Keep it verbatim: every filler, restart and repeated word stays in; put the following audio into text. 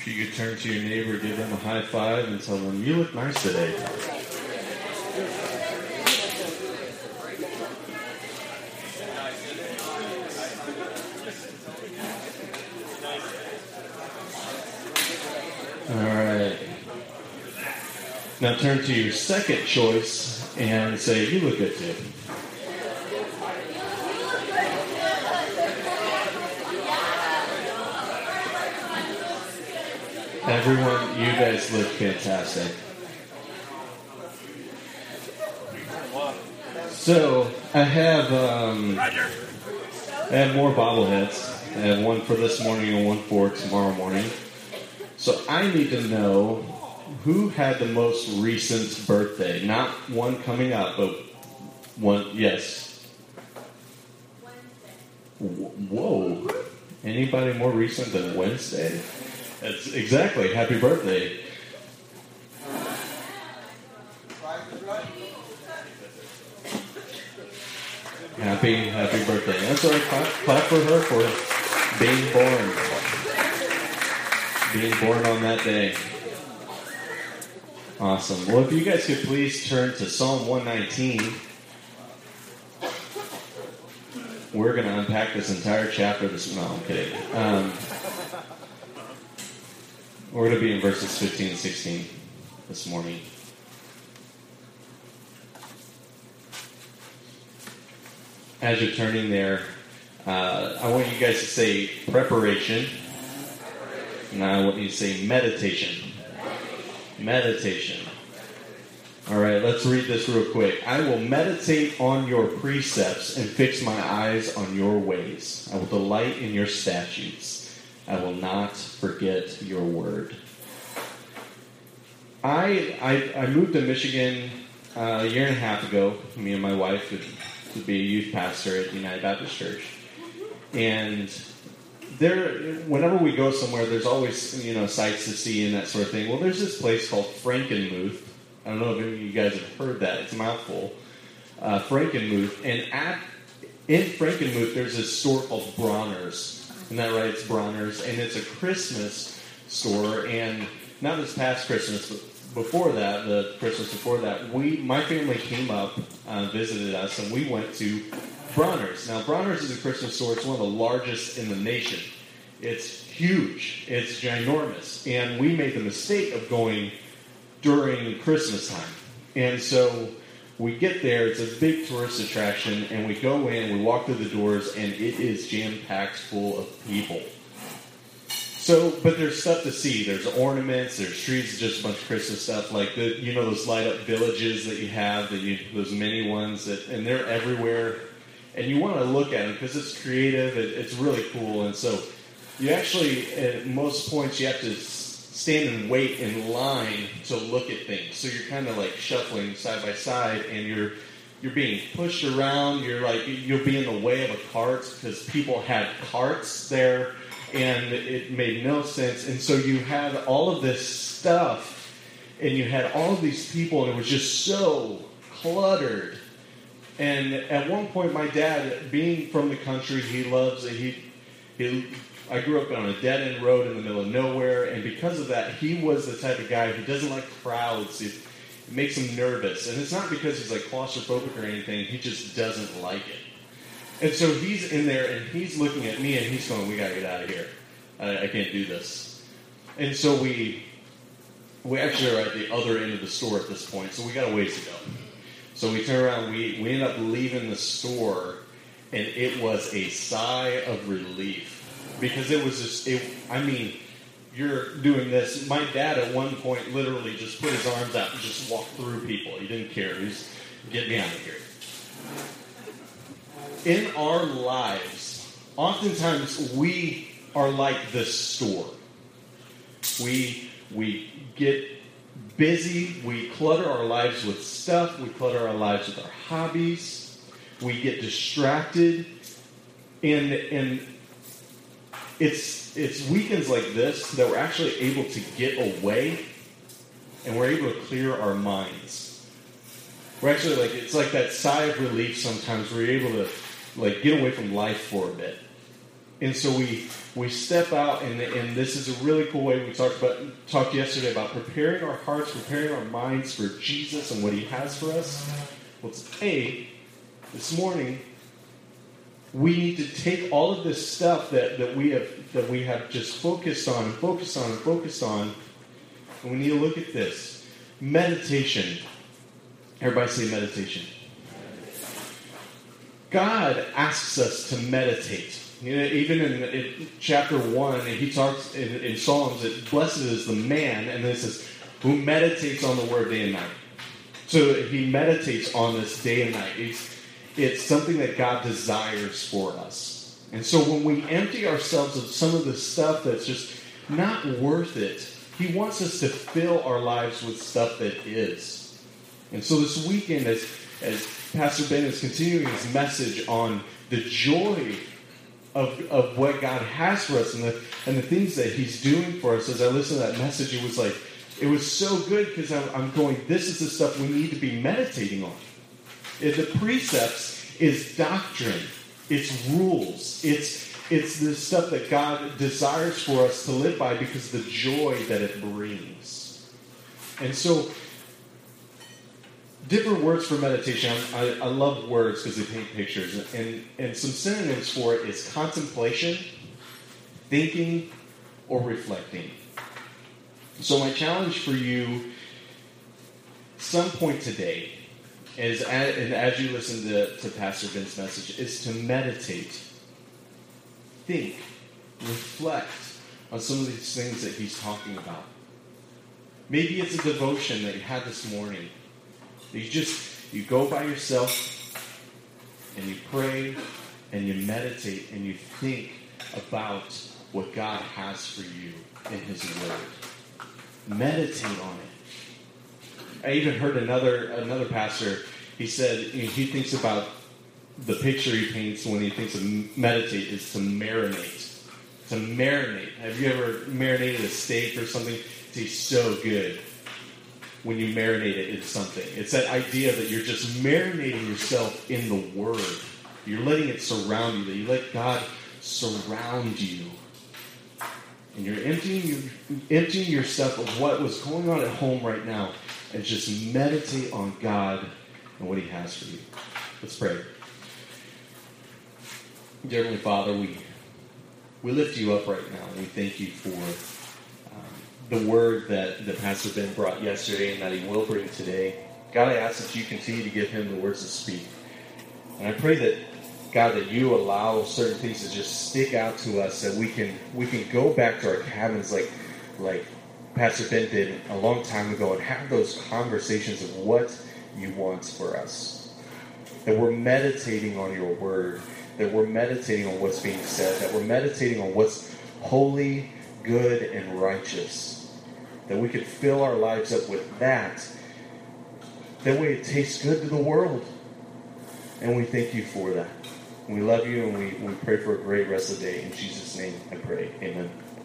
If you could turn to your neighbor, give them a high five, and tell them, you look nice today. All right. Now turn to your second choice and say, you look good too. Everyone, you guys look fantastic. So, I have um, I have more bobbleheads. I have one for this morning and one for tomorrow morning. So I need to know who had the most recent birthday. Not one coming up, but one, yes. Wednesday. Whoa. Anybody more recent than Wednesday? That's exactly. Happy birthday. Happy, happy birthday. That's right. Clap, clap for her for being born. Being born on that day. Awesome. Well, if you guys could please turn to Psalm one nineteen. We're going to unpack this entire chapter this... No, I'm kidding. Um... We're going to be in verses fifteen and sixteen this morning. As you're turning there, uh, I want you guys to say preparation. And I want you to say meditation. Meditation. All right, let's read this real quick. I will meditate on your precepts and fix my eyes on your ways. I will delight in your statutes. I will not forget your word. I I, I moved to Michigan uh, a year and a half ago. Me and my wife to, to be a youth pastor at United Baptist Church. And there, whenever we go somewhere, there's always, you know, sights to see and that sort of thing. Well, there's this place called Frankenmuth. I don't know if any of you guys have heard that. It's a mouthful. Uh, Frankenmuth. And at in Frankenmuth, there's this store called Bronner's. Isn't that right? It's Bronner's, and it's a Christmas store. And not this past Christmas, but before that, the Christmas before that, we, my family came up, uh, visited us, and we went to Bronner's. Now, Bronner's is a Christmas store. It's one of the largest in the nation. It's huge. It's ginormous. And we made the mistake of going during Christmas time. And so we get there, it's a big tourist attraction, and we go in, we walk through the doors, and it is jam-packed full of people. So, but there's stuff to see. There's ornaments, there's trees, just a bunch of Christmas stuff, like the, you know, those light-up villages that you have, that you, those mini ones, that, and they're everywhere. And you want to look at them because it's creative, it, it's really cool, and so you actually, at most points, you have to stand and wait in line to look at things. So you're kind of like shuffling side by side, and you're you're being pushed around. You're like you'll be in the way of a cart because people had carts there, and it made no sense. And so you had all of this stuff, and you had all of these people, and it was just so cluttered. And at one point, my dad, being from the country, he loves he he. I grew up on a dead-end road in the middle of nowhere, and because of that, he was the type of guy who doesn't like crowds. It, it makes him nervous, and it's not because he's like claustrophobic or anything. He just doesn't like it. And so he's in there, and he's looking at me, and he's going, "We gotta get out of here. I, I can't do this." And so we we actually are at the other end of the store at this point, so we got a ways to go. So we turn around, we we end up leaving the store, and it was a sigh of relief. Because it was just, it, I mean, you're doing this. My dad at one point literally just put his arms out and just walked through people. He didn't care. He was, get me out of here. In our lives, oftentimes we are like this store. We, we get busy. We clutter our lives with stuff. We clutter our lives with our hobbies. We get distracted. And, and, It's it's weekends like this that we're actually able to get away, and we're able to clear our minds. We're actually like it's like that sigh of relief sometimes. We're able to like get away from life for a bit. And so we we step out, and, and this is a really cool way. We talked about talked yesterday about preparing our hearts, preparing our minds for Jesus and what He has for us. Well, today, this morning, we need to take all of this stuff that, that we have that we have just focused on and focused on and focused on, and we need to look at this. Meditation. Everybody say meditation. God asks us to meditate. You know, even in, in chapter one, He talks in, in Psalms that blessed is the man, and then it says, who meditates on the word day and night. So He meditates on this day and night. It's, it's something that God desires for us. And so when we empty ourselves of some of the stuff that's just not worth it, He wants us to fill our lives with stuff that is. And so this weekend, as, as Pastor Ben is continuing his message on the joy of, of what God has for us and the, and the things that He's doing for us, as I listened to that message, it was like, it was so good because I'm, I'm going, this is the stuff we need to be meditating on. It, the precepts is doctrine. It's rules. It's it's the stuff that God desires for us to live by because of the joy that it brings. And so, different words for meditation. I, I love words because they paint pictures. And, and some synonyms for it is contemplation, thinking, or reflecting. So my challenge for you, some point today, is as, and as you listen to, to Pastor Ben's message, is to meditate, think, reflect on some of these things that he's talking about. Maybe it's a devotion that you had this morning. You just, you go by yourself and you pray and you meditate and you think about what God has for you in His Word. Meditate on it. I even heard another another pastor, he said, you know, he thinks about the picture he paints when he thinks of meditate is to marinate. To marinate. Have you ever marinated a steak or something? It tastes so good when you marinate it in something. It's that idea that you're just marinating yourself in the Word. You're letting it surround you, that you let God surround you. And you're emptying, emptying yourself of what was going on at home right now and just meditate on God and what He has for you. Let's pray. Dear Heavenly Father, we we lift You up right now, and we thank You for um, the word that, that Pastor Ben brought yesterday and that he will bring today. God, I ask that You continue to give him the words to speak. And I pray that, God, that You allow certain things to just stick out to us, that we can we can go back to our cabins like like Pastor Ben did a long time ago and have those conversations of what You want for us. That we're meditating on Your word, that we're meditating on what's being said, that we're meditating on what's holy, good, and righteous. That we could fill our lives up with that. That way it tastes good to the world. And we thank You for that. We love You, and we, we pray for a great rest of the day. In Jesus' name I pray. Amen.